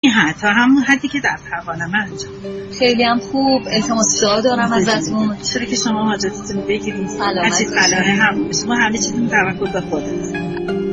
این حد تا همون حدی که در توانم انجام. خیلی هم خوب. التماس دعا دارم ازتون. چرا که شما حاجتتون بگیرید، هرچی فلاح هم بشه، ما همه چیزتون توکل به خودت.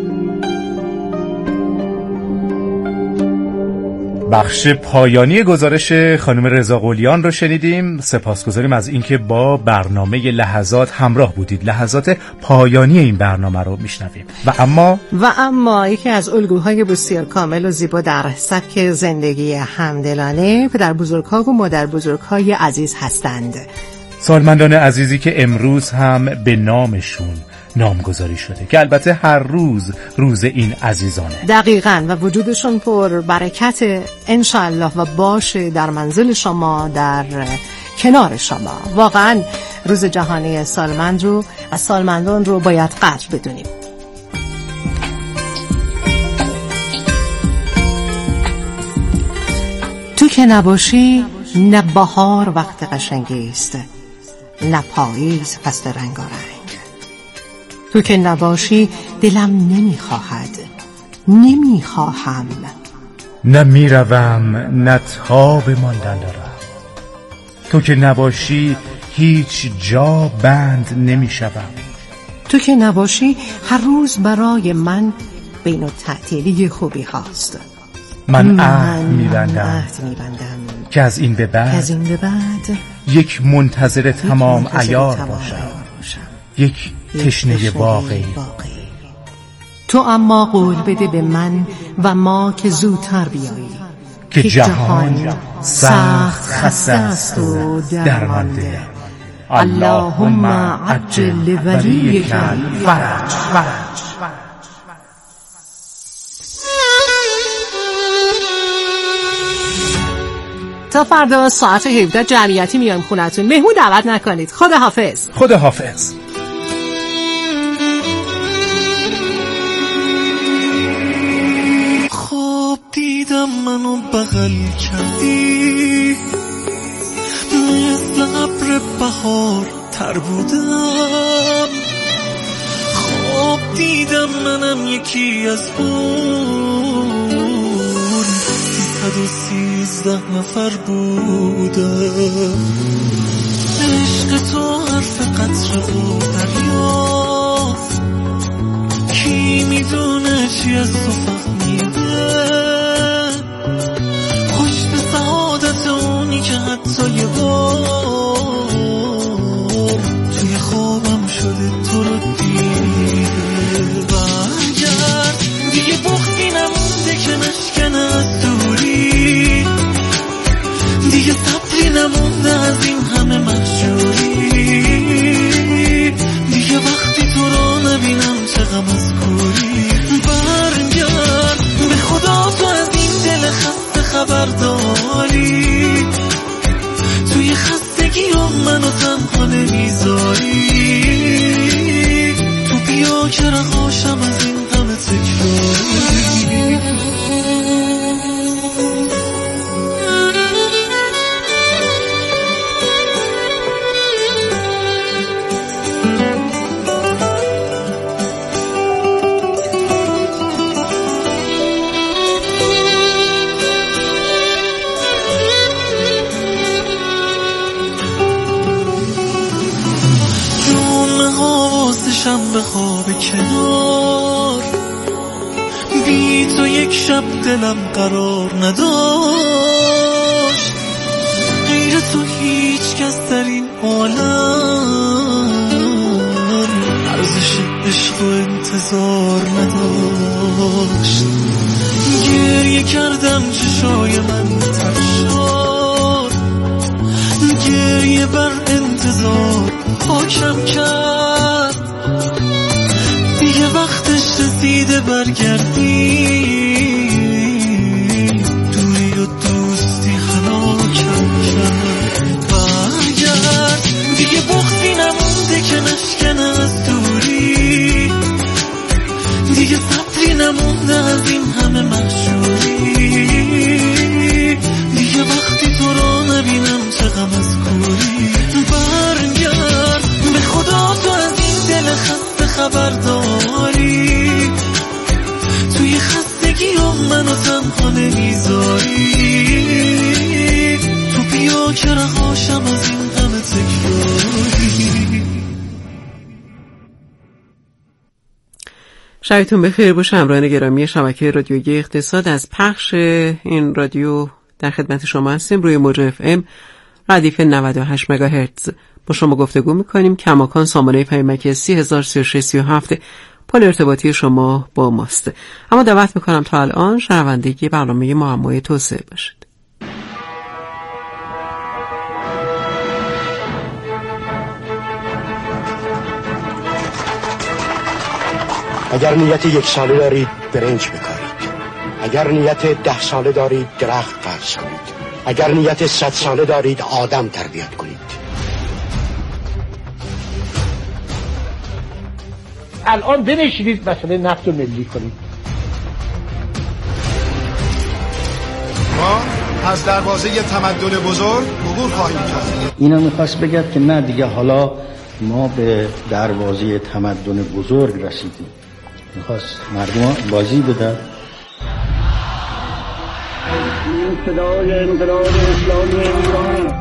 بخش پایانی گزارش خانم رضا قلیان رو شنیدیم. سپاسگزاریم از اینکه با برنامه لحظات همراه بودید. لحظات پایانی این برنامه رو میشنویم. و اما یکی از الگوهای بسیار کامل و زیبا در سبک زندگی همدلانه پدر بزرگ‌ها و مادر بزرگ‌های عزیز هستند. سالمندان عزیزی که امروز هم به نامشون نامگذاری شده، که البته هر روز این عزیزانه. دقیقاً، و وجودشون پر برکت انشاءالله و باشه در منزل شما، در کنار شما. واقعاً روز جهانی سالمند رو و سالمندان رو باید قدر بدونیم. تو که نباشی نه بهار وقت قشنگی است، نه پاییز فصل رنگارنگ. تو که نباشی دلم نمیخواهم، نه میروم نه تاب ماندن دارم. تو که نباشی هیچ جا بند نمیشوم. تو که نباشی هر روز برای من بین التعطیلی خوبی هاست. من عهد میبندم که از این به بعد یک منتظر تمام عیار باشم، یک تشنه واقعی. تو اما قول بده به من و ما که زودتر بیایی، که جهان سخت خسته است و درمانده. اللهم عجل ولیک الفرج. تا فردا ساعت 17 جمعیتی میایم خونتون. مهمون دعوت نکنید. خداحافظ. خواب دیدم منو بغل کردی، مثل ابر بهار تر بودم. خواب دیدم منم یکی از اون 313 نفر بودم. عشق تو حرف قطره و دریاست، کی میدونه چی از تو فهمیده. پشت سعادت اونی که حتی یه بار توی خوابم شده تو رو دیده. برگرد دیگه بختی نمونده که نشکنه از دوری، دیگه صبری نمونده از این همه محجوری. دیگه وقتی تو رو نبینم چه غم از کوری. برگرد به خدا تو از این دل خسته خبر داری، توی خستگی هم منو تنها نمیذاری. تو بیا که رهاشم از این غم تکراری. به خواب کنار، بی تو یک شب دلم قرار نداشت. غیر تو هیچ کس در این عالم ارزش عشق و انتظار نداشت. گریه کردم چشای من تر شد، گریه بر انتظار حاکم کرد. دیگه وقتش رسیده برگردی، دوری و دوستی هلاکم کرد. برگرد دیگه بختی نمونده که نشکنه از دوری، دیگه صبری نمونده از این همه محجوری. دیگه وقتی تو رو نبینم چه غم از کوری. برگرد به خدا تو از این دل خسته خبر داری، توی رهاشم از این غم تکراری. شبتون بخیر باشه همراهان گرامی شبکه رادیویی اقتصاد. از پخش این رادیو در خدمت شما هستیم روی موج FM ردیف 98 مگاهرتز. با شما گفتگو میکنیم. کماکان سامانه پیامک 303637 پل ارتباطی شما با ماست. اما دعوت میکنم تا الان شنونده برنامه معمای توسعه باشید. اگر نیت 1 ساله دارید برنج بکارید، اگر نیت 10 ساله دارید درخت فرض کنید، اگر نیت 100 ساله دارید آدم تربیت کنید. الان بنشینید مسئله نفت رو ملی کنید. ما از دروازه تمدن بزرگ عبور خواهیم کرد. اینا میخواست بگد که نه دیگه حالا ما به دروازه تمدن بزرگ رسیدیم. میخواست مردم بازی بدن. صدای انقلاب اسلامی ایران.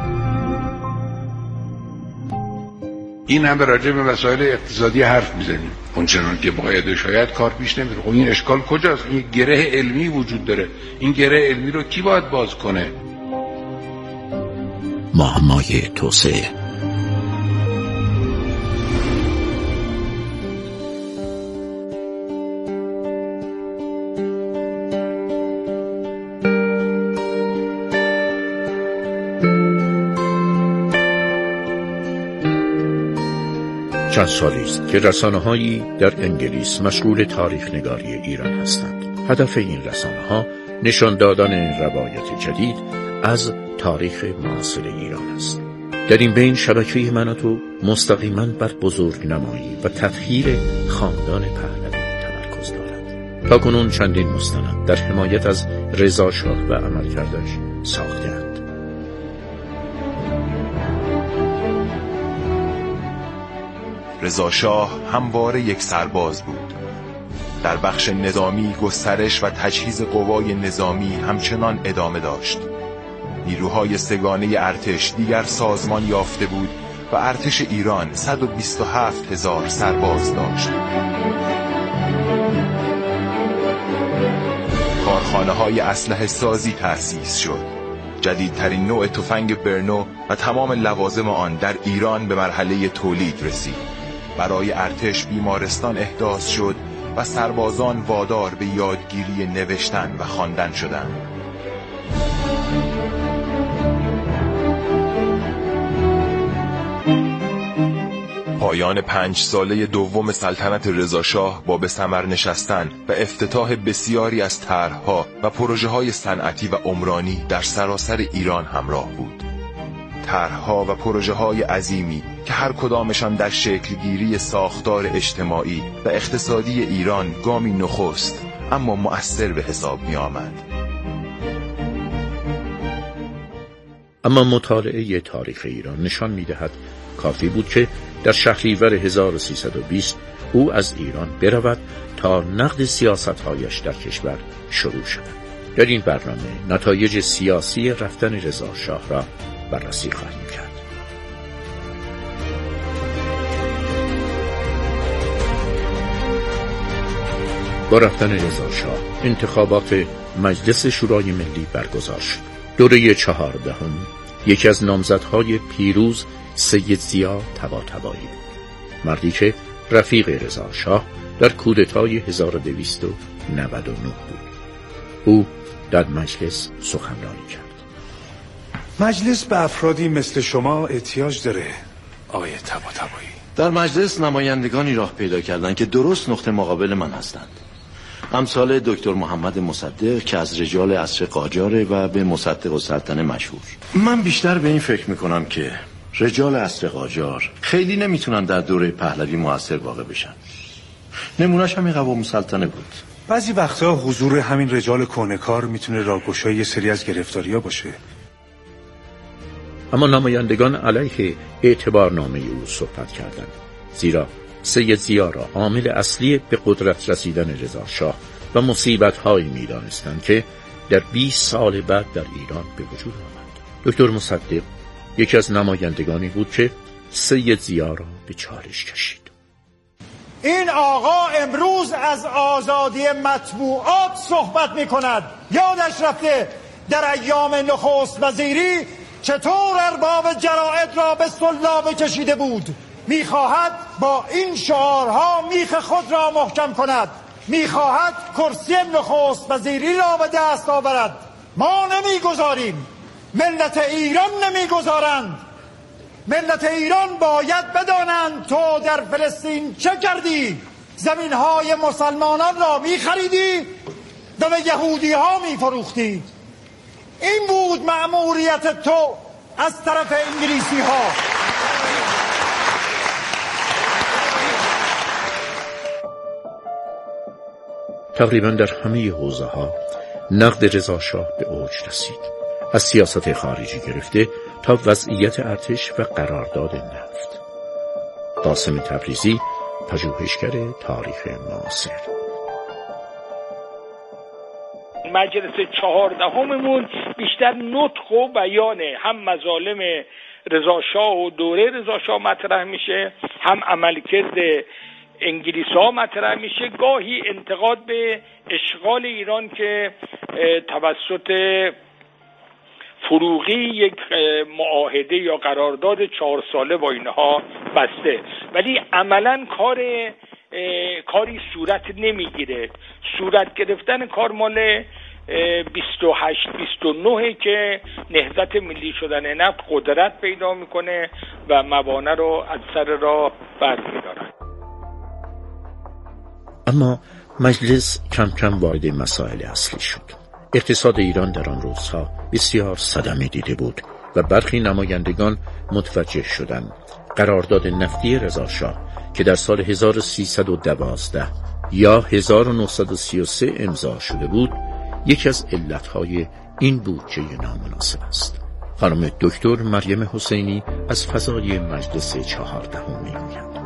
این هم راجع به مسائل اقتصادی حرف میزنیم اونچنان که باید شاید کار پیش نمیره. خب این اشکال کجاست؟ این گره علمی وجود داره. این گره علمی رو کی باید باز کنه؟ معمای توسعه. چند سالی است که رسانه‌هایی در انگلیس مشغول تاریخ نگاری ایران هستند. هدف این رسانه‌ها نشان دادن روایت جدید از تاریخ معاصر ایران است. در این بین شبکه مناتو مستقیما بر بزرگنمایی و تطهیر خاندان پهلوی تمرکز دارد. تاکنون چندین مستند در حمایت از رضا شاه و عملکردش ساخته‌اند. رضا شاه همواره یک سرباز بود. در بخش نظامی گسترش و تجهیز قوای نظامی همچنان ادامه داشت. نیروهای سگانه ارتش دیگر سازمان یافته بود و ارتش ایران 127,000 سرباز داشت. کارخانه‌های اسلحه سازی تأسیس شد. جدیدترین نوع تفنگ برنو و تمام لوازم آن در ایران به مرحله تولید رسید. برای ارتش بیمارستان احداث شد و سربازان وادار به یادگیری نوشتن و خواندن شدند. پایان 5 ساله دوم سلطنت رضا شاه با به ثمر نشستن و افتتاح بسیاری از طرح‌ها و پروژه‌های صنعتی و عمرانی در سراسر ایران همراه بود. طرح‌ها و پروژه‌های عظیمی که هر کدامشان در شکلگیری ساختار اجتماعی و اقتصادی ایران گامی نخست اما مؤثر به حساب می‌آمد. اما مطالعه تاریخ ایران نشان می‌دهد کافی بود که در شهریور 1320 او از ایران برود تا نقد سیاست‌هایش در کشور شروع شود. در این برنامه نتایج سیاسی رفتن رضا شاه را بررسی خواهیم کرد. با رفتن رضا شاه انتخابات مجلس شورای ملی برگزار شد. دوره 14 یکی از نامزدهای پیروز سید ضیا طباطبایی بود. مردی که رفیق رضا شاه در کودتای 1299 بود. او در مجلس سخنرانی کرد. مجلس به افرادی مثل شما احتیاج داره آقای طباطبایی. در مجلس نمایندگانی راه پیدا کردن که درست نقطه مقابل من هستند. امثال دکتر محمد مصدق که از رجال عصر قاجاره و به مصدق السلطنه مشهور. من بیشتر به این فکر میکنم که رجال عصر قاجار خیلی نمیتونن در دوره پهلوی مؤثر واقع بشن. نمونهش همین قوام السلطنه بود. بعضی وقتا حضور همین رجال کهنه‌کار میتونه راهگشای یه سری از گرفتاری‌ها باشه. اما نمایندگان علیه اعتبارنامه او صحبت کردند، زیرا سید ضیا را عامل اصلی به قدرت رسیدن رضا شاه و مصیبت‌هایی می‌دانستند که در 20 سال بعد در ایران به وجود آمد. دکتر مصدق یکی از نمایندگانی بود که سید ضیا را به چالش کشید. این آقا امروز از آزادی مطبوعات صحبت می کند. یادش رفته در ایام نخست وزیری چطور ارباب جرائد را به سلابه کشیده بود. میخواهد با این شعارها میخ خود را محکم کند. میخواهد کرسی نخست وزیری را به دست آورد. ما نمیگذاریم، ملت ایران نمیگذارند. ملت ایران باید بدانند تو در فلسطین چه کردی. زمینهای مسلمانان را میخریدی و به یهودی ها میفروختی. این بود مأموریت تو از طرف انگلیسی ها. تقریبا در همه حوزه ها نقد رضا شاه به اوج رسید، از سیاست خارجی گرفته تا وضعیت ارتش و قرارداد نفت. قاسم تبریزی، پژوهشگر تاریخ معاصر. مجلس 14مون بیشتر نطق و بیان هم مظالم رضا شاه و دوره رضا شاه مطرح میشه، هم عملکرد انگلیس ها مطرح میشه، گاهی انتقاد به اشغال ایران که توسط فروغی یک معاهده یا قرارداد 4 ساله با اینها بسته، ولی عملا کاری صورت نمیگیره. صورت گرفتن کار مال 28-29 که نهضت ملی شدن نفت قدرت پیدا میکنه و موانع رو از سر راه برمی‌دارن. اما مجلس کم کم وارد مسائل اصلی شد. اقتصاد ایران در آن روزها بسیار صدمه دیده بود و برخی نمایندگان متوجه شدند قرارداد نفتی رضا شاه که در سال 1312 یا 1933 امضا شده بود یکی از علتهای این بودجه نامناسب است. خانم دکتر مریم حسینی از فضای مجلس 14 میگوید.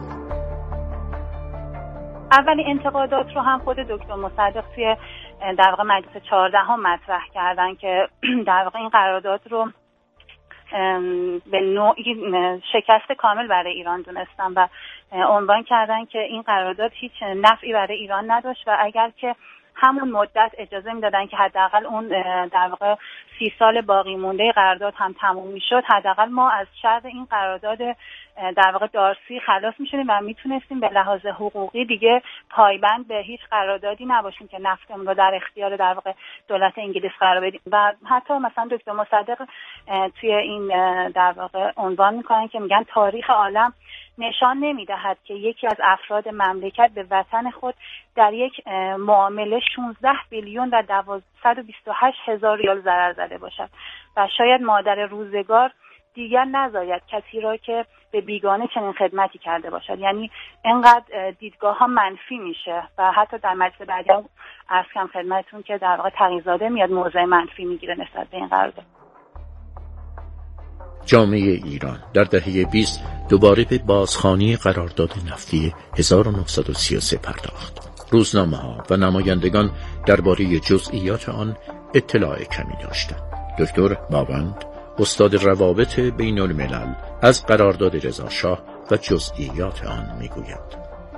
اولین انتقادات رو هم خود دکتر مصدق توی در واقع مجلس 14 مطرح کردن که در واقع این قرارداد رو به نوعی شکست کامل برای ایران دونستن و عنوان کردن که این قرارداد هیچ نفعی برای ایران نداشت و اگر که همون مدت اجازه میدادن که حداقل اون در واقع 30 سال باقی مونده قرارداد هم تموم میشد، حداقل ما از شر این قرارداد در واقع دارسی خلاص میشدیم و میتونستیم به لحاظ حقوقی دیگه پایبند به هیچ قراردادی نباشیم که نفتمون رو در اختیار در واقع دولت انگلیس قرار بدیم. و حتی مثلا دکتر مصدق توی این در واقع عنوان میکنن که میگن تاریخ عالم نشان نمیدهد که یکی از افراد مملکت به وطن خود در یک معامله 16 بیلیون و 228 هزار ریال ضرر زده باشد و شاید مادر روزگار دیگر نزاید کسی را که به بیگانه چنین خدمتی کرده باشد. یعنی اینقدر دیدگاه ها منفی میشه و حتی در مجلس بعدی هم عرض کنم خدمتتون که در واقع تقی‌زاده میاد موضع منفی میگیره نسبت به این قرارداد. جامعه ایران در دهه 20 دوباره به بازخوانی قرارداد نفتی 1933 پرداخت. روزنامه‌ها و نمایندگان درباره جزئیات آن اطلاع کمی داشتند. دکتر باوند، استاد روابط بین الملل، از قرارداد رضا شاه و جزئیات آن میگوید.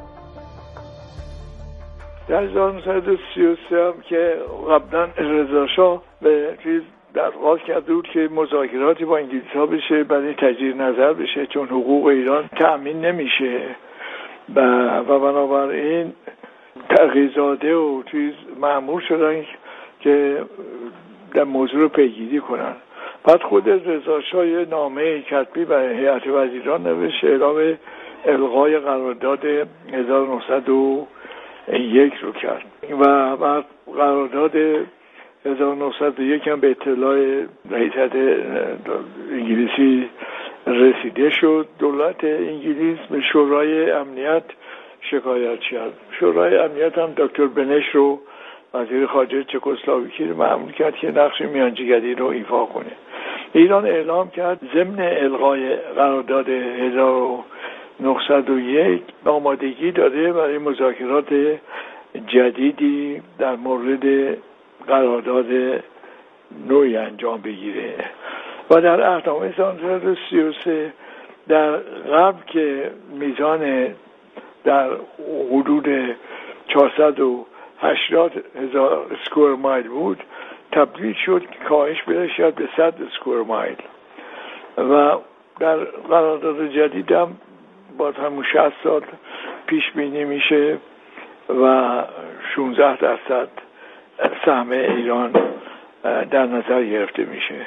در 1933 هم که قبلا رضا شاه به چیز درخواست کرده بود که مذاکراتی با انگلیس ها بشه، بعد تجدید نظر بشه چون حقوق ایران تأمین نمیشه و بنابراین تقی‌زاده و چیز مأمور شدن که در موضوع رو پیگیری کنن. بعد خود رضا شاه یه نامه کتبی برای هیئت وزیران نوشت اعلام الغای قرارداد 1901 رو کرد و بعد قرارداد 1901 هم به اطلاع هیئت انگلیسی رسیده شد. دولت انگلیس به شورای امنیت شکایت کرد. شورای امنیت هم دکتر بنش رو وزیر خارجه چکسلواکی رو مأمور کرد که نقش میانجیگری رو ایفا کنه. ایران اعلام کرد ضمن الغای قرارداد 1901 آمادگی داده برای مذاکرات جدیدی در مورد قرارداد نوعی انجام بگیره و در اهنامه سال 1933 در قبل که میزان در حدود 480,000 اسکوئر مایل بود تبدیل شد که کاهش پیدا شد به 100 اسکوئر مایل و در قرارداد جدید هم باز همون 60 سال پیش بینی میشه و 16% سهم ایران در نظر گرفته میشه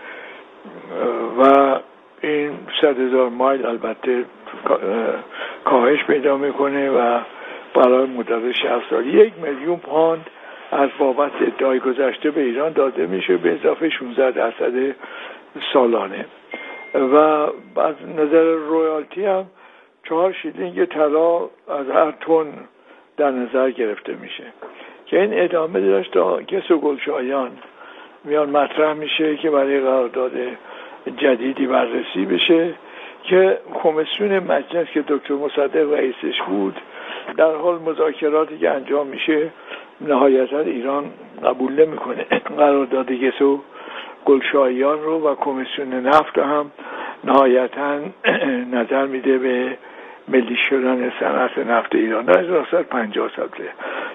و این 100,000 مایل البته کاهش پیدا میکنه و برای مدت 60 سال 1,000,000 پوند از بابت ادعای گذشته به ایران داده میشه به اضافه 16% سالانه و از نظر رویالتی هم 4 شیلینگ طلا از هر تن در نظر گرفته میشه که این ادامه داشت تا گس و گلشایان میان مطرح میشه که برای قرارداد جدیدی بررسی بشه که کمیسیون مجلس که دکتر مصدق رئیسش بود در حال مذاکراتی که انجام میشه نهایتا ایران قبول نمیکنه قرارداد گس و گلشایان رو و کمیسیون نفت هم نهایتا نظر میده به ملی شدن صنعت نفت ایران در 1950 ساله.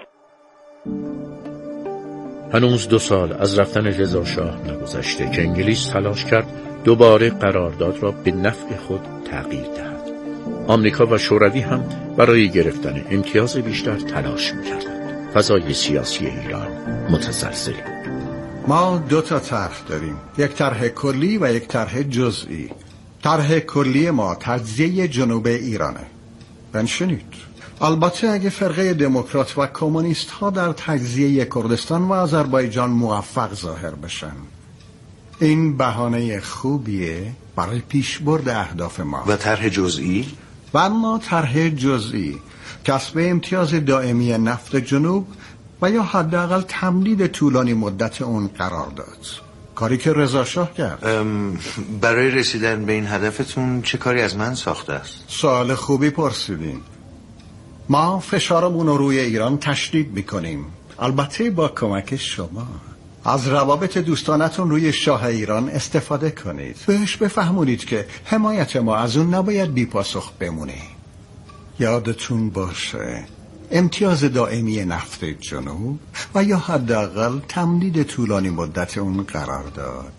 هنوز 2 سال از رفتن رضا شاه نگذشته که انگلیس تلاش کرد دوباره قرارداد را به نفع خود تغییر دهد. آمریکا و شوروی هم برای گرفتن امتیاز بیشتر تلاش می‌کردند. فضای سیاسی ایران متزلزل بود. ما 2 طرح داریم، یک طرح کلی و یک طرح جزئی. طرح کلی ما تجزیه جنوب ایرانه. بنشینید. البته اگه فرقه دموکرات و کمونیست ها در تجزیه کردستان و آذربایجان موفق ظاهر بشن، این بهانه خوبیه برای پیشبرد اهداف ما. و طرح جزئی؟ و اما طرح جزئی کسب امتیاز دائمی نفت جنوب و یا حداقل تمدید طولانی مدت اون قرار داد، کاری که رضا شاه کرد. برای رسیدن به این هدفتون چه کاری از من ساخته است؟ سوال خوبی پرسیدین. ما فشارمون رو روی ایران تشدید میکنیم، البته با کمک شما. از روابط دوستانتون روی شاه ایران استفاده کنید، بهش بفهمونید که حمایت ما از اون نباید بی پاسخ بمونه. یادتون باشه امتیاز دائمی نفت جنوب و یا حداقل تمدید طولانی مدت اون قرار داد.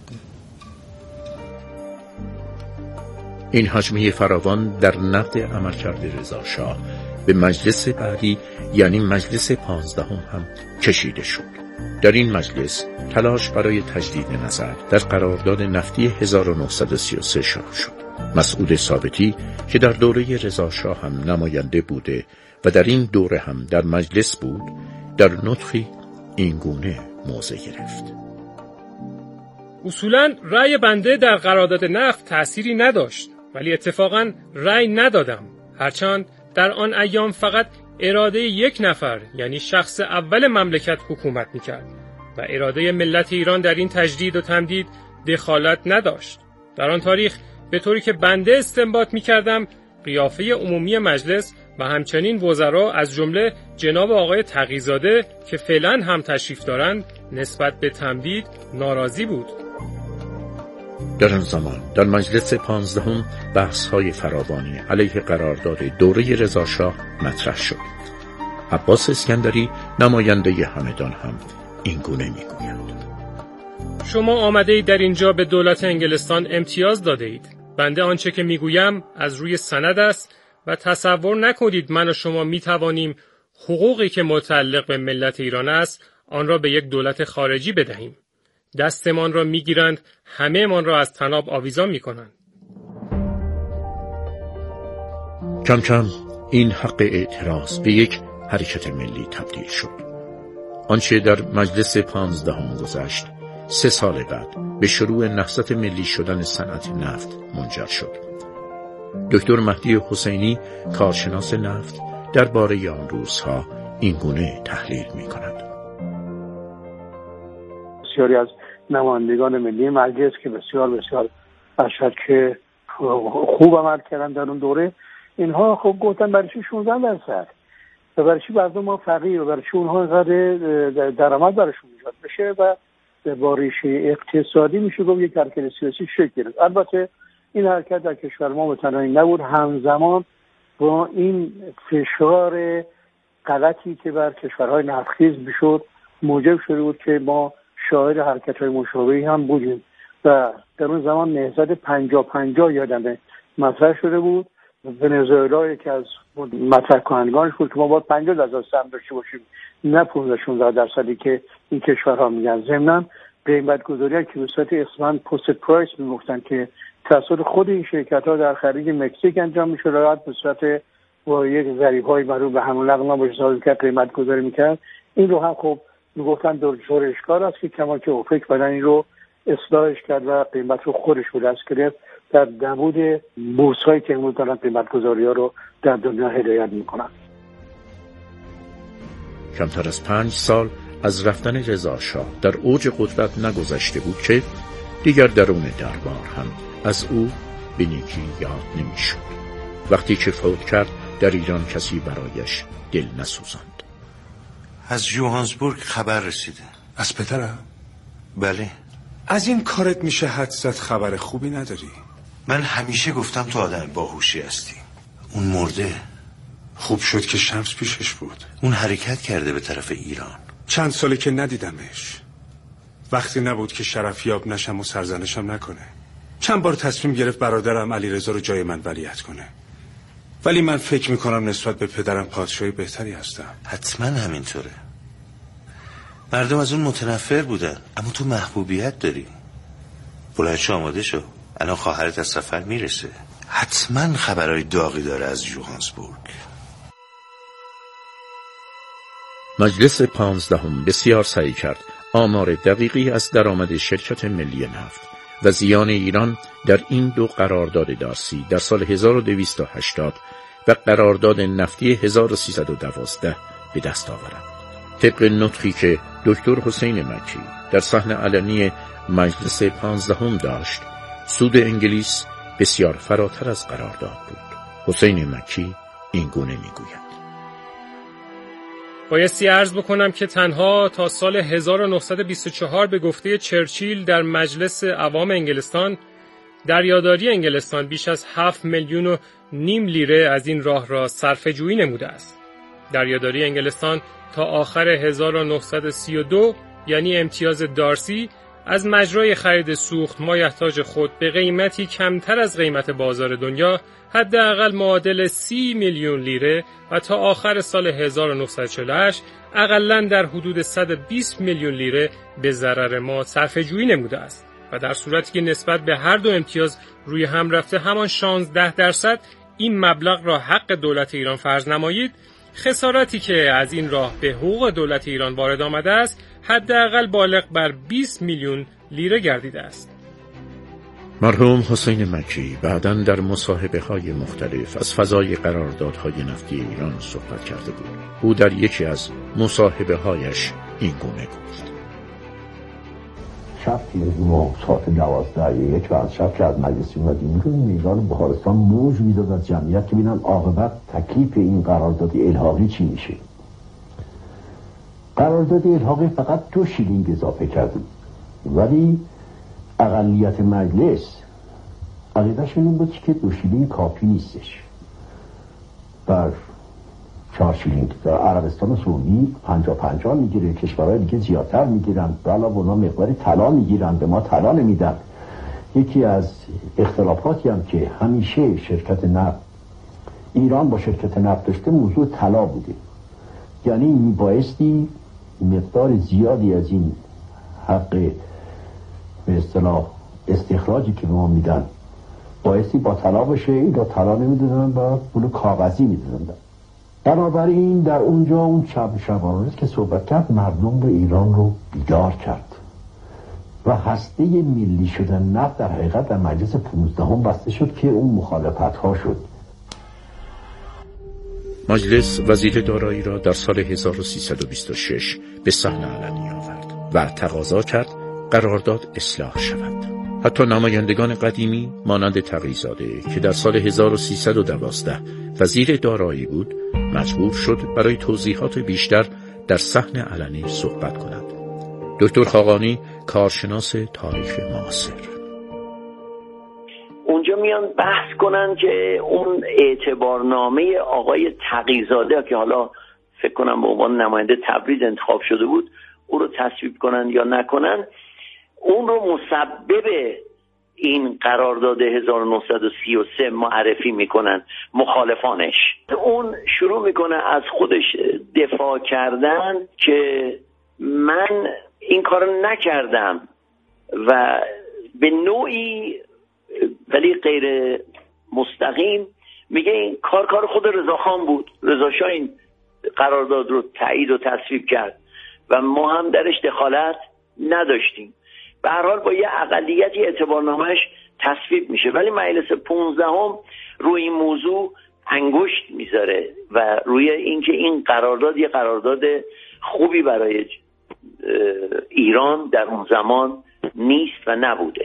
این حجمه فراوان در نقد عملکرد رضا شاه به مجلس بعدی یعنی مجلس 15 هم کشیده شد. در این مجلس تلاش برای تجدید نظر در قرارداد نفتی 1933 شروع شد. مسعود ثابتی که در دوره رضا شاه هم نماینده بوده و در این دوره هم در مجلس بود، در نطقی اینگونه موضع گرفت. اصولاً رأی بنده در قرارداد نفت تأثیری نداشت، ولی اتفاقاً رأی ندادم، هرچند در آن ایام فقط اراده یک نفر یعنی شخص اول مملکت حکومت میکرد و اراده ملت ایران در این تجدید و تمدید دخالت نداشت. در آن تاریخ به طوری که بنده استنباط میکردم قیافه عمومی مجلس و همچنین وزرا از جمله جناب آقای تقی‌زاده که فعلا هم تشریف دارند نسبت به تمدید ناراضی بود. در آن زمان در مجلس 15 بحث‌های فراوانی علیه قرارداد دوره رضا شاه مطرح شد. عباس اسکندری نماینده همدان هم این گونه میگوید: شما آمده اید در اینجا به دولت انگلستان امتیاز داده اید. بنده آنچه که میگویم از روی سند است و تصور نکنید من و شما میتوانیم حقوقی که متعلق به ملت ایران است آن را به یک دولت خارجی بدهیم. دستمان را میگیرند، همه من را از طناب آویزان میکنند. کم کم این حق اعتراض به یک حرکت ملی تبدیل شد. آنچه در مجلس 15 گذشت 3 سال بعد به شروع نهضت ملی شدن صنعت نفت منجر شد. دکتر مهدی حسینی کارشناس نفت درباره آن روزها این گونه تحلیل می‌کند. بسیاری از نمایندگان ملی مجلس که بسیار باشد که خوب عمل کردن در اون دوره، اینها خب گفتن برای چی 16% و برای چی مردم ما فقیر و برای چی اونها اینقدر درآمد براشون ایجاد بشه و با ریشه اقتصادی میشه گفت یک حرکت سیاسی شکل گرفت. البته این حرکت در کشور ما به تنهایی نبود، همزمان با این فشار غلطی که بر کشورهای نفتخیز میشد موجب شده بود که ما شاهد حرکت‌های مشابهی هم بودیم و در اون زمان نهضت 50-50 یادمه مطرح شده بود. ونزوئلا که از مطرح کنندگانش بود که ما باید 50,000 سهم داشته باشیم، نه 15-16% که این کشورها میگن. ضمناً قیمت گذاری که به صورت اصلا پست پرایس میگفتن که توسط خود این شرکت‌ها در خلیج مکزیک انجام میشد، راحت به صورت با یک ضریب‌های معروف به همون لغنا باشه حساب کرد قیمت گذاری میکرد. این رو هم خب میگفتن دور اشکال است که کما که اوپک بدن این رو اصلاحش کرد و قیمت رو خودش به دست گرفت در نبود بورس‌هایی که امروز دارن قیمت گذاری‌ها رو در دنیا هدایت میکنن. کمتر از 5 سال از رفتن رضا شاه در اوج قدرت نگذشته بود که دیگر درون دربار هم از او به نیکی یاد نمی‌شد. وقتی که فوت کرد در ایران کسی برایش دل نسوزاند. از جوهانسبورگ خبر رسیده. از پدرم؟ بله. از این کارت میشه حدس زد خبر خوبی نداری؟ من همیشه گفتم تو آدم باهوشی هستی. اون مرده. خوب شد که شمس پیشش بود. اون حرکت کرده به طرف ایران. چند ساله که ندیدمش. وقتی نبود که شرفیاب نشم و سرزنشم نکنه. چند بار تصمیم گرفت برادرم علیرضا رو جای من ولیعت کنه، ولی من فکر میکنم نسبت به پدرم پادشاهی بهتری هستم. حتما همینطوره. مردم از اون متنفر بودن، اما تو محبوبیت داری. بلندشو آماده شو، الان خواهرت از سفر میرسه. حتما خبرهای داغی داره از جوهانسبورگ. مجلس 15 بسیار سعی کرد آمار دقیقی از درآمد شرکت ملی نفت و زیان ایران در این دو قرارداد دارسی در سال 1280 و قرارداد نفتی 1312 به دست آورد. طبق نطقی که دکتر حسین مکی در صحن علنی مجلس 15 داشت، سود انگلیس بسیار فراتر از قرارداد بود. حسین مکی این گونه میگوید: بایستی عرض بکنم که تنها تا سال 1924 به گفته چرچیل در مجلس عوام انگلستان، دریاداری انگلستان بیش از 7.5 میلیون لیره از این راه را صرفه‌جویی نموده است. دریاداری انگلستان تا آخر 1932 یعنی امتیاز دارسی از مجرای خرید سوخت مایحتاج خود به قیمتی کمتر از قیمت بازار دنیا، حداقل معادل 30 میلیون لیره، و تا آخر سال 1948 اقلاً در حدود 120 میلیون لیره به ضرر ما صرفه‌جویی نموده است. و در صورتی که نسبت به هر دو امتیاز روی هم رفته همان 16% این مبلغ را حق دولت ایران فرض نمایید، خساراتی که از این راه به حقوق دولت ایران وارد آمده است حداقل بالغ بر 20 میلیون لیره گردیده است. مرحوم حسین مکی بعداً در مصاحبه‌های مختلف از فضای قراردادهای نفتی ایران صحبت کرده بود. او در یکی از مصاحبه‌هایش این گونه گفت: شب که ما ساعت 12:01 و از شب که از مجلس اومدیم رو میدان بخارستان موج میداد از جمعیت که ببینن عاقبت تکلیف این قرارداد الحاقی چی میشه. قرارداد الحاقی فقط 2 شیلینگ اضافه کرده، ولی اقلیت مجلس عقیده‌ش این بود که 2 شیلینگ کافی نیستش. بر 4 شیلینگ در عربستان سعودی 50-50 میگیره، کشورهای دیگه زیادتر میگیرن، بالا اونا مقداری طلا میگیرن، به ما طلا نمیدن. یکی از اختلافاتی هم که همیشه شرکت نفت ایران با شرکت نفت داشته موضوع طلا بوده، یعنی میبایستی مقدار زیادی از این حق به اصطلاح استخراجی که به ما میدن بایستی با طلا باشه. این را طلا نمیدادن و پول کاغذی میدادن. بنابراین در اونجا اون شبانه که صحبت کرد مردم رو ایران رو بیدار کرد و هسته ملی شدن نفت در حقیقت در مجلس 15 بسته شد که اون مخالفت ها شد. مجلس وزیر دارایی را در سال 1326 به صحنه علنی آورد و تقاضا کرد قرارداد اصلاح شود. حتی نمایندگان قدیمی مانند تقی‌زاده که در سال 1312 وزیر دارایی بود مجبور شد برای توضیحات بیشتر در صحن علنی صحبت کند. دکتر خاقانی کارشناس تاریخ معاصر. اونجا میان بحث کنن که اون اعتبارنامه آقای تقی‌زاده که حالا فکر کنم به عنوان نماینده تبریز انتخاب شده بود، او رو تصویب کنن یا نکنن، اون رو مسبب این قرارداد 1933 معرفی میکنن مخالفانش. اون شروع میکنه از خودش دفاع کردن که من این کار نکردم و به نوعی ولی غیر مستقیم میگه این کار خود رضاخان بود، رضاشاه این قرارداد رو تایید و تصویب کرد و ما هم درش دخالت نداشتیم. به هر حال با یه اقلیتی اعتبارنامه‌اش تصویب میشه، ولی مجلس 15 روی این موضوع انگشت میذاره و روی اینکه این قرارداد یه قرارداد خوبی برای ایران در اون زمان نیست و نبوده.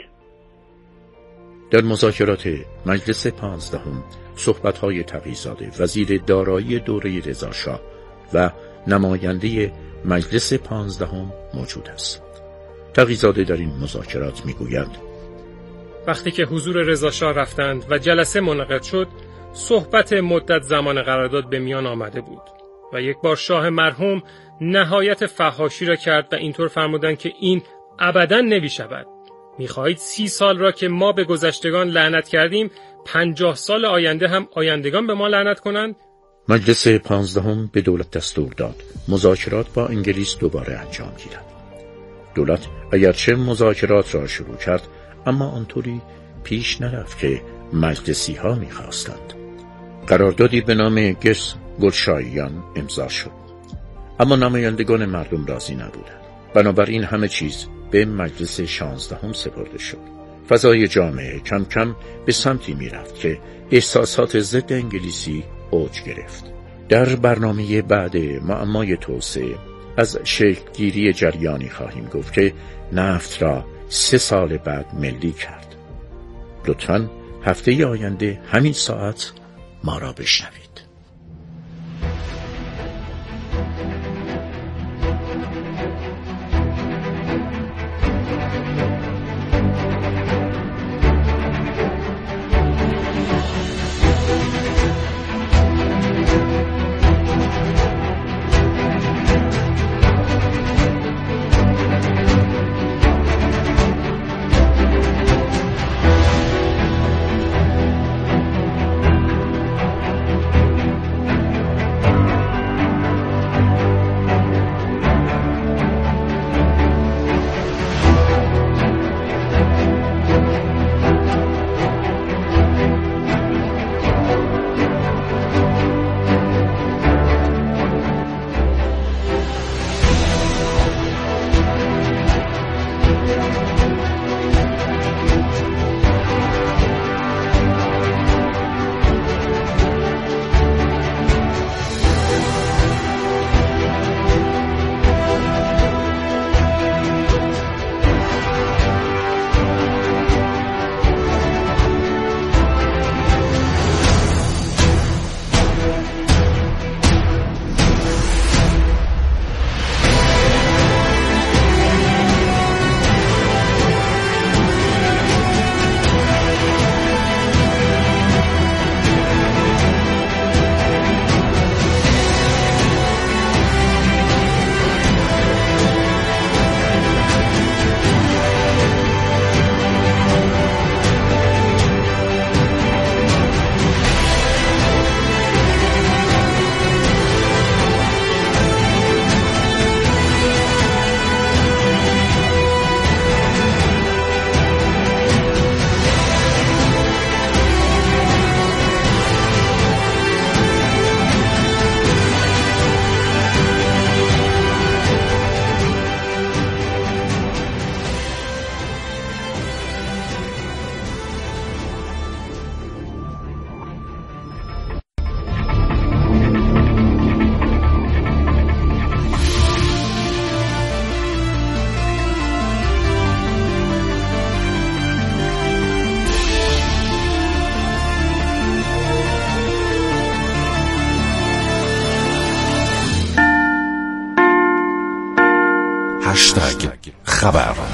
در مذاکرات مجلس 15 صحبت‌های تقی‌زاده وزیر دارایی دوره رضاشاه و نماینده مجلس 15 موجود است. تقی‌زاده در این مذاکرات میگویند وقتی که حضور رضاشاه رفتند و جلسه منعقد شد، صحبت مدت زمان قرارداد به میان آمده بود و یک بار شاه مرحوم نهایت فحاشی را کرد و اینطور فرمودند که این ابداً نمی‌شود. می‌خواهید 30 سال را که ما به گذشتگان لعنت کردیم 50 سال آینده هم آیندگان به ما لعنت کنند؟ مجلس 15 به دولت دستور داد مذاکرات با انگلیس دوباره انجام گیرد. دولت اگرچه مذاکرات را شروع کرد اما آنطوری پیش نرفت که مجلسی ها می‌خواستند. قراردادی به نام گلشاییان امضا شد، اما نمایندگان مردم راضی نبودند. بنابراین همه چیز به مجلس 16 سپرده شد. فضای جامعه کم کم به سمتی می‌رفت که احساسات ضد انگلیسی اوج گرفت. در برنامه بعد معمای توسعه از شکلگیری جریانی خواهیم گفت که نفت را 3 سال بعد ملی کرد. لطفاً هفته آینده همین ساعت ما را بشنوید. خبر